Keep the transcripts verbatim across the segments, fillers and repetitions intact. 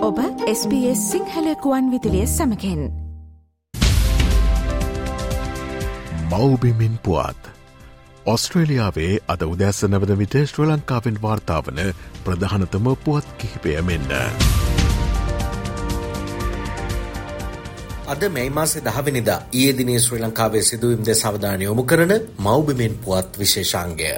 ඔබ S B S Sinhala ගුවන් විදුලිය සමගින් මව්බිමින් පුවත් ඔස්ට්‍රේලියාවේ අද උදැස්ස නවද විට ශ්‍රී ලංකාවෙන් වාර්තාවන ප්‍රධානතම පුවත් කිහිපය මෙන්න. අද මේ මාසේ දහවෙනිදා ඊයේ දිනේ ශ්‍රී ලංකාවේ සිදුවීම් දෙස අවධානය යොමු කරන මව්බිමින් පුවත් විශේෂාංගය.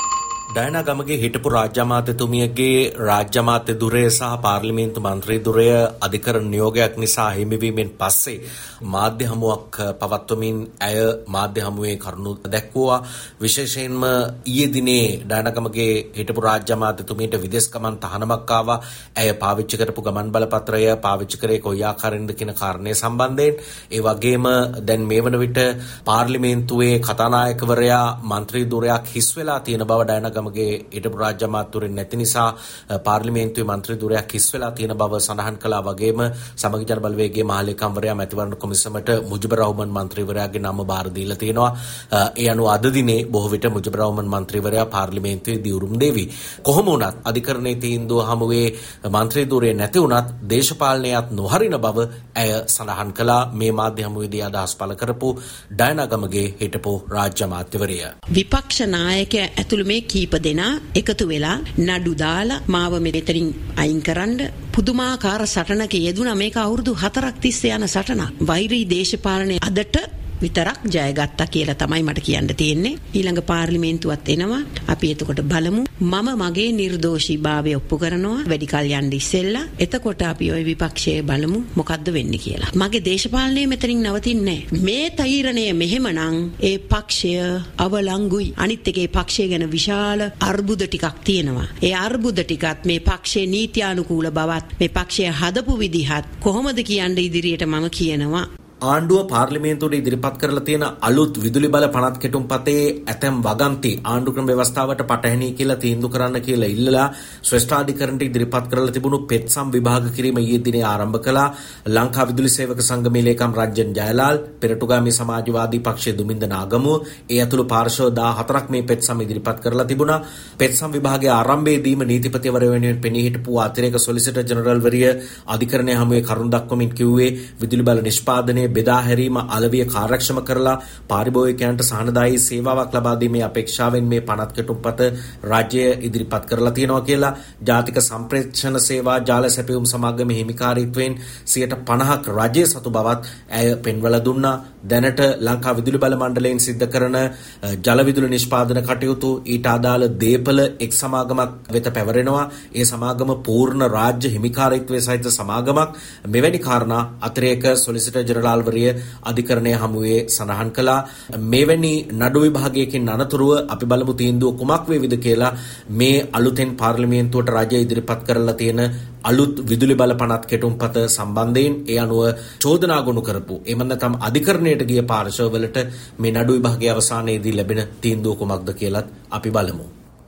ඩයනා ගමගේ හිටපු රාජ්‍ය අමාත්‍යතුමියගේ රාජ්‍ය අමාත්‍ය දුරය සහ පාර්ලිමේන්තු මන්ත්‍රී දුරය අධිකරණ නියෝගයක් නිසා හිමිවීමෙන් පස්සේ මාධ්‍ය හමුවක් පවත්වමින් ඇය මාධ්‍ය හමුවේ කරුණු දැක්වුවා. විශේෂයෙන්ම ඊයේ දිනේ ඩයනා ගමගේ හිටපු රාජ්‍ය අමාත්‍යතුමියට විදේශ ගමන් තහනමක් ආවා. ඇය පාවිච්චි කරපු ගමන් බලපත්‍රය පාවිච්චි කරේ කොයි ආකාරයෙන්ද කියන කාරණේ සම්බන්ධයෙන්. ඒ වගේම දැන් මේ වන විට පාර්ලිමේන්තුවේ කතානායකවරයා මන්ත්‍රී දුරයක් හිස් වෙලා තියෙන බව ඩයනා ගමගේ හිටපු රාජ්‍ය අමාත්‍යවරුන් නැති නිසා පාර්ලිමේන්තුවේ මන්ත්‍රී දුරයක් හිස් වෙලා තියෙන බව සඳහන් කළා. වගේම සමගි ජන බලවේගයේ මහලේකම්වරයා මැතිවරණ කොමිසමට මුජිබුර් රහ්මාන් මන්ත්‍රීවරයාගේ නම බාර දීලා තියෙනවා. ඒ අනුව අද දිනේ බොහෝ විට මුජිබුර් රහ්මාන් මන්ත්‍රීවරයා පාර්ලිමේන්තුවේ දියුරුම් දෙවි. කොහොම වුණත් අධිකරණයේ තීන්දුව හමුවේ මන්ත්‍රී දුරේ නැති වුණත් දේශපාලනයත් නොහරින බව ඇය සඳහන් කළා. මේ මාධ්‍ය හමුවේදී අදහස් පළ කරපු ඩයනා ගමගේ හිටපු රාජ්‍ය අමාත්‍යවරිය. විපක්ෂ නායකයා ඇතුළු මේ කීප දෙනා එකතු වෙලා නඩු දාලා මාව මෙතනින් අයින් කරන්න පුදුමාකාර සටනක යෙදුණා. මේක අවුරුදු හතරක් තිස්සේ යන සටනක්. වෛරී දේශපාලනයේ අදට විතරක් ජයගත්තා කියලා තමයි මට කියන්න තියෙන්නේ. ඊළඟ පාර්ලිමේන්තුවත් එනවා. අපි එතකොට බලමු. මම මගේ නිර්දෝෂීභාවය ඔප්පු කරනවා. වැඩි කල් යන්න ඉස්සෙල්ලා. එතකොට අපි ওই විපක්ෂයේ බලමු මොකද්ද වෙන්නේ කියලා. මගේ දේශපාලනය මෙතනින් නවතින්නේ නැහැ. මේ තීරණය මෙහෙමනම් ඒ පක්ෂය අවලංගුයි. අනිත් එකේ පක්ෂය ගැන විශාල අර්බුද ටිකක් තියෙනවා. ඒ අර්බුද ටිකත් මේ පක්ෂයේ නීත්‍යානුකූල බවත් මේ පක්ෂය හදපු විදිහත් කොහොමද කියන්නේ ඉදිරියට මම කියනවා. ආණ්ඩුව පාර්ලිමේන්තුවට ඉදිරිපත් කරලා තියෙන අලුත් විදුලි බල පනත් කෙටුම්පතේ ඇතැම් වගන්ති ආණ්ඩු ක්‍රම ව්‍යවස්ථාවට පටහැනි කියලා තීන්දුව කරන්න කියලා ඉල්ලලා ශ්‍රේෂ්ඨාධිකරණයට ඉදිරිපත් කරලා තිබුණු පෙත්සම් විභාග කිරීම ඊයේ දිනේ ආරම්භ කළා. ලංකා විදුලි සේවක සංගමේ ලේකම් රංජන් ජයලාල්, පෙරටුගාමී සමාජවාදී පක්ෂයේ දුමින්ද නාගමුව, ඒ ඇතුළු පාර්ශ්ව දාහතරක් මේ පෙත්සම් ඉදිරිපත් කරලා තිබුණා. පෙත්සම් විභාගයේ ආරම්භයේදීම නීතිපතිවරයා වෙනුවෙන් පෙනී හිටපු අතිරේක සොලිසිටර් ජෙනරල් වරිය අධිකරණයේ හමුවේ කරුණු දක්වමින් කිව්වේ විදුලි බල නිෂ්පාදනයේ බෙදා හැරීම අලවිය කාර්යක්ෂම කරලා පාරිභෝගිකයන්ට සහනදායී සේවාවක් ලබා දීමේ අපේක්ෂාවෙන් මේ පනත් කෙටුම්පත රාජ්‍යය ඉදිරිපත් කරලා තියෙනවා කියලා ජාතික සම්ප්‍රේෂණ සේවා ජාල සැපයුම් සමාගමේ හිමිකාරීත්වයෙන් සියයට පනහක් රාජ්‍ය සතු බවත් ඇය පෙන්වලා දුන්නා. දැනට ලංකා විදුලි බල මණ්ඩලයෙන් සිද්ධ කරන ජල විදුලි නිෂ්පාදන කටයුතු ඊට අදාළ දේපල එක් සමාගමක් වෙත පැවරෙනවා. ඒ සමාගම පූර්ණ රාජ්‍ය හිමිකාරීත්වයේ සහිත සමාගමක්. මෙවැනි කාරණා අතිරේක සොලිසිටර් ජෙනරාල් වරිය අධිකරණය හමුවේ සඳහන් කළා. මෙවැනි නඩු විභාගයකින් අනතුරුව අපි බලමු තීන්දුව කුමක් වේවිද කියලා. මේ අලුතෙන් පාර්ලිමේන්තුවට රාජ්‍ය ඉදිරිපත් කරලා තියෙන අලුත් විදුලි බල පනත් කෙටුම්පත සම්බන්ධයෙන් ඒ අනුව චෝදනා ගොනු කරපු එමන් නැත්නම් අධිකරණයට ගිය පාර්ශවවලට මේ නඩු විභාගයේ අවසානයේදී ලැබෙන තීන්දුව කුමක්ද කියලාත් අපි බලමු.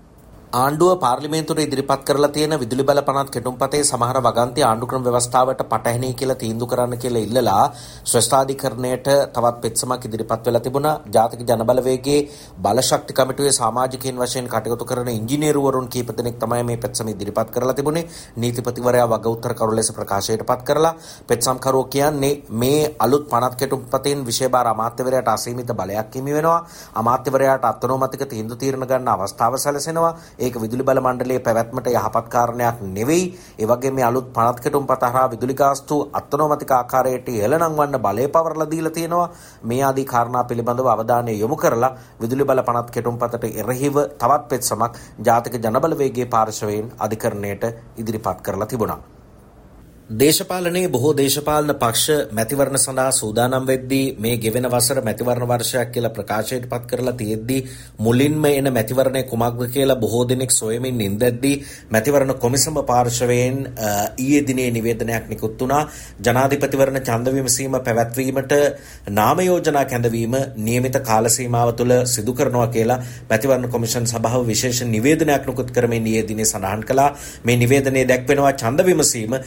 ආණ්ඩුව පාර්ලිමේන්තුවට ඉදිරිපත් කරලා තියෙන විදුලි බල පනත් කෙටුම්පතේ සමහර වගන්ති ආණ්ඩු ක්‍රම ව්‍යවස්ථාවට පටහැනි කියලා තීන්දුව කරන්න කියලා ඉල්ලලා ශ්‍රේෂ්ඨාධිකරණයට තවත් පෙත්සමක් ඉදිරිපත් වෙලා තිබුණා. ජාතික ජනබලවේගයේ බලශක්ති කමිටුවේ සමාජිකයන් වශයෙන් කටයුතු කරන ඉංජිනේරුවරුන් කීප දෙනෙක් තමයි මේ පෙත්සම ඉදිරිපත් කරලා තිබුණේ. නීතිපතිවරයා වග උත්තර කරු ලෙස ප්‍රකාශයටපත් කරලා පෙත්සම් කරුවෝ කියන්නේ මේ අලුත් පනත් කෙටුම්පතෙන් විශේෂ අමාත්‍යවරයාට අසීමිත බලයක් හිමි වෙනවා. අමාත්‍යවරයාට අත්නෝමතික තීන්දුව తీරන ගන්න අවස්ථාව සැලසෙනවා. ඒක විදුලි බල මණ්ඩලයේ පැවැත්මට යහපත් කාරණයක් නෙවෙයි. ඒ වගේම මේ අලුත් පනත් කෙටුම්පත හරහා විදුලි ගාස්තු අත්නෝමතික ආකාරයට ඉහළනම් වන්න බලය පවරලා දීලා තියෙනවා. මේ ආදී කාරණා පිළිබඳව අවධානය යොමු කරලා විදුලි බල පනත් කෙටුම්පතට එරෙහිව තවත් පෙත්සමක් ජාතික ජනබලවේගයේ පාර්ශවයෙන් අධිකරණයට ඉදිරිපත් කරලා තිබුණා. දේශපාලනයේ බොහෝ දේශපාලන පක්ෂ මැතිවරණ සඳහා සූදානම් වෙද්දී මේ ගෙවෙන වසර මැතිවරණ වර්ෂයක් කියලා ප්‍රකාශයට පත් කරලා තියෙද්දී මුලින්ම එන මැතිවරණය කුමක්ද කියලා බොහෝ දෙනෙක් සොයමින් ඉඳද්දී මැතිවරණ කොමිසම පාර්ශවයෙන් ඊයේ දිනේ නිවේදනයක් නිකුත් වුණා. ජනාධිපතිවරණ ඡන්ද විමසීම පැවැත්වීමට නාම යෝජනා කැඳවීම නියමිත කාල සීමාව තුළ සිදු කරනවා කියලා මැතිවරණ කොමිෂන් සභාව විශේෂ නිවේදනයක් නිකුත් කරමින් ඊයේ දිනේ සඳහන් කළා. මේ නිවේදනයේ දැක්වෙනවා ඡන්ද විමසීම සැප්තැම්බර්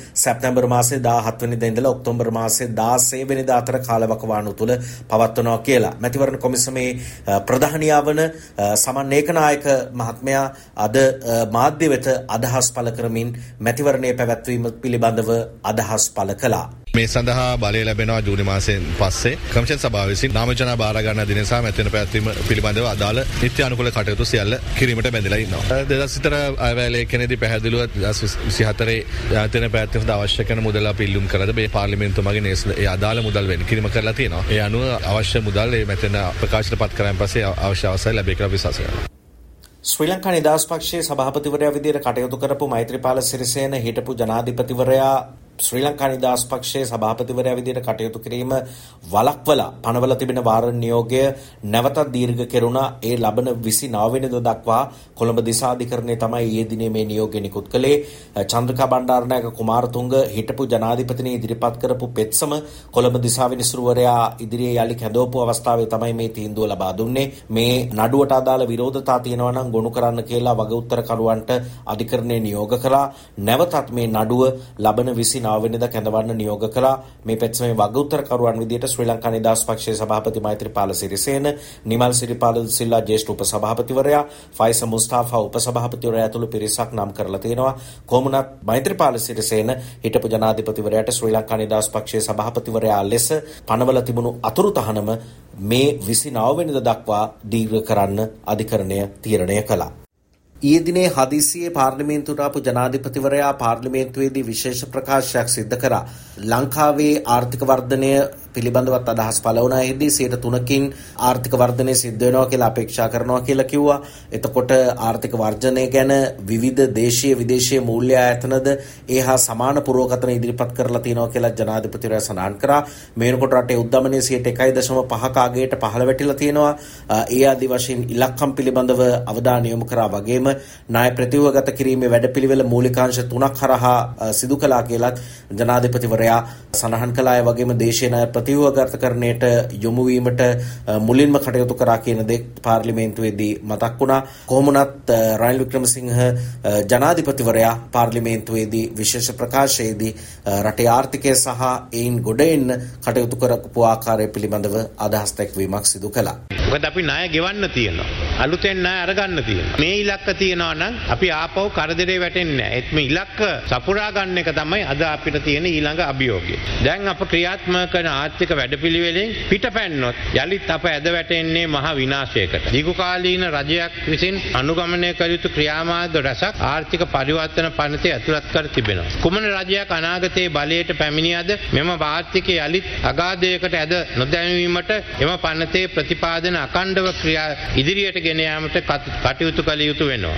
සැප්තැම්බර් මාසයේ දාහත් වෙනිදා ඉඳලා ඔක්තෝබර් මාසයේ දාසය වෙනිදා අතර කාලවකවානුව තුළ පවත්වනවා කියලා මැතිවරණ කොමිසමේ ප්‍රධානියා වන සමන් ඒකනායක මහත්මයා අද මාධ්‍ය වෙත අදහස් පළ කරමින් මැතිවරණයේ පැවැත්වීම පිළිබඳව අදහස් පළ කළා. මේ සඳහා බලය ලැබෙනවා ජූනි මාසයෙන් පස්සේ කමිෂන් සභාව විසින් නාමජන බාර ගන්න දින සහ මැතිවරණ පැවැත්වීම පිළිබඳව අදාළ නිත්‍ය අනුකූල කටයුතු සියල්ල කිරීමට බැඳලා ඉන්නවා. දෙදහස් විතර අයවැය කෙනෙක්දී පැහැදිලිව දෙදහස් විසිහතරේ මැතිවරණ පැවැත්වීමට අවශ්‍ය කරන මුදල් අපි ඉල්ලුම් කරලා මේ පාර්ලිමේන්තුව මගින් ඒ අදාළ මුදල් වෙන කිරීම කරලා තියෙනවා. ඒ අනුව අවශ්‍ය මුදල් මේ මැතිවරණ ප්‍රකාශයට පත් කරායින් පස්සේ අවශ්‍ය අවසර ලැබේ කියලා විශ්වාස කරනවා. ශ්‍රී ලංකා නිදහස් පක්ෂයේ සභාපතිවරයා විදිහට කටයුතු කරපු මෛත්‍රීපාල සිරිසේන හිටපු ජනාධිපතිවරයා ශ්‍රී ලංකා නිදහස් පක්ෂයේ සභාපතිවරයා විදිහට කටයුතු කිරීම වළක්වලා පනවල තිබෙන වාරණ නියෝගය නැවතත් දීර්ඝ කෙරුණා. ඒ ලබන විසිනව වෙනිදා දක්වා කොළඹ දිසාධිකරණය තමයි ඊයේ දිනේ මේ නියෝගය නිකුත් කළේ. චන්ද්‍රිකා බණ්ඩාරනායක කුමාරතුංග හිටපු ජනාධිපතිනි ඉදිරිපත් කරපු පෙත්සම කොළඹ දිසා විනිසුරුවරයා ඉදිරියේ යලි කැඳවපු අවස්ථාවේ තමයි මේ තීන්දුව ලබා දුන්නේ. මේ නඩුවට අදාළ විරෝධතා තියෙනවා නම් ගොනු කරන්න කියලා වග උත්තරකරුවන්ට අධිකරණය නියෝග කළා. නැවතත් මේ නඩුව ලබන විසිනව වෙනිදා කැඳවන්න නියෝග කළා. මේ පෙත්සමේ වග උත්තරකරුවන් විදියට ශ්‍රී ලංකා නිදහස් පක්ෂයේ සභාපති මෛත්‍රීපාල සිරිසේන, නිමල් සිරිපාල සිල්ලා ජ්‍යෙෂ්ඨ උපසභාපතිවරයා, ෆයිස මුස්තාෆා උපසභාපතිවරයා ඇතුළු පිරිසක් නම් කරලා තියෙනවා. කොමුණත් මෛත්‍රීපාල සිරිසේන හිටපු ජනාධිපතිවරයාට ශ්‍රී ලංකා නිදහස් පක්ෂයේ සභාපතිවරයා ලෙස පනවල තිබුණු අතුරු තහනම මේ විසිනව වෙනිදා දක්වා දීර්ඝ කරන්න අධිකරණය තීරණය කළා. ඊයේ දිනේ හදිසියේ පාර්ලිමේන්තුවට ආපු ජනාධිපතිවරයා පාර්ලිමේන්තුවේදී විශේෂ ප්‍රකාශයක් සිද්ධ කරා. ලංකාවේ ආර්ථික වර්ධනය පිළිබඳවත් අදහස් පළ වුණා. එහිදී සියයට තුනකින් ආර්ථික වර්ධනය සිද්ධ වෙනවා කියලා අපේක්ෂා කරනවා කියලා කිව්වා. එතකොට ආර්ථික වර්ධනය ගැන විවිධ දේශීය විදේශීය මූල්‍ය ආයතනද ඒ හා සමාන පුරෝගතන ඉදිරිපත් කරලා තියෙනවා කියලා ජනාධිපතිවරයා සඳහන් කරා. මේ වෙනකොට රටේ උද්දමනයේ සියයට එකයි දශම පහක අගයට පහළ වැටිලා තියෙනවා. ඒ ආදි වශයෙන් ඉලක්කම් පිළිබඳව අවධානය යොමු කරා. වගේම ණය ප්‍රතිවගත කිරීමේ වැඩපිළිවෙල මූලිකාංශ තුනක් හරහා සිදු කළා කියලා ජනාධිපතිවරයා සඳහන් කළා. ඒ වගේම දේශීය ණය ප්‍රතිවගතකරණයට යොමු වීමට මුලින්ම කටයුතු කරා කියන දේ පාර්ලිමේන්තුවේදී මතක් වුණා. කොහොමුණත් රනිල් වික්‍රමසිංහ ජනාධිපතිවරයා පාර්ලිමේන්තුවේදී විශේෂ ප්‍රකාශයේදී රටේ ආර්ථිකය සහ ඒන් ගොඩ එන්න කටයුතු කරපු ආකාරය පිළිබඳව අදහස් දැක්වීමක් සිදු කළා. මොකද අපි ණය ගෙවන්න තියෙනවා. අලුතෙන් ණය අරගන්න තියෙනවා. මේ ඉලක්ක තියෙනවා නම් අපි ආපහු කරදරේ වැටෙන්නේ නැහැ. ඒත් මේ ඉලක්ක සපුරා ගන්න එක තමයි අද අපිට තියෙන ඊළඟ අභියෝගය. දැන් අප ක්‍රියාත්මක කරන ආර්ථික වැඩපිළිවෙලෙන් පිටපැන්නොත් යලිත් අප ඇද වැටෙන්නේ මහ විනාශයකට. දීර්ඝකාලීන රජයක් විසින් අනුගමනය කළ යුතු ක්‍රියාමාර්ග රැසක් ආර්ථික පරිවර්තන පනතේ ඇතුළත් කර තිබෙනවා. කුමන රජයක් අනාගතයේ බලයට පැමිණියද මෙම ආර්ථිකය යලිත් අගාධයකට ඇද නොදැමීමට එම පනතේ ප්‍රතිපාදන අඛණ්ඩව ක්‍රියා ඉදිරියට ගෙන යාමට කටයුතු කළ යුතු වෙනවා.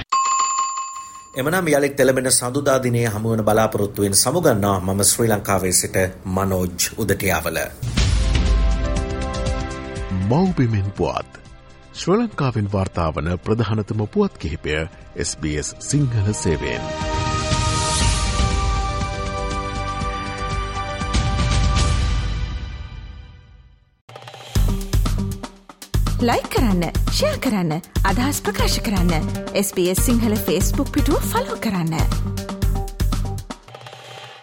එමනම් යලිත් එළඹෙන සඳුදා දිනේ හමුවන බලාපොරොත්තු වෙන සමුගන්නවා මම ශ්‍රී ලංකාවේ සිට මනෝජ් උදටියාවල. මෞබිමෙන් පුවත් ශ්‍රී ලංකාවෙන් වාර්තාවන ප්‍රධානතම පුවත් කිහිපය එස් බී එස් සිංහල සේවයෙන්. ලයික් කරන්න, ෂෙයා කරන්න, අදහස් ප්‍රකාශ කරන්න. S B S Sinhala Facebook පිටුව ෆලෝ කරන්න.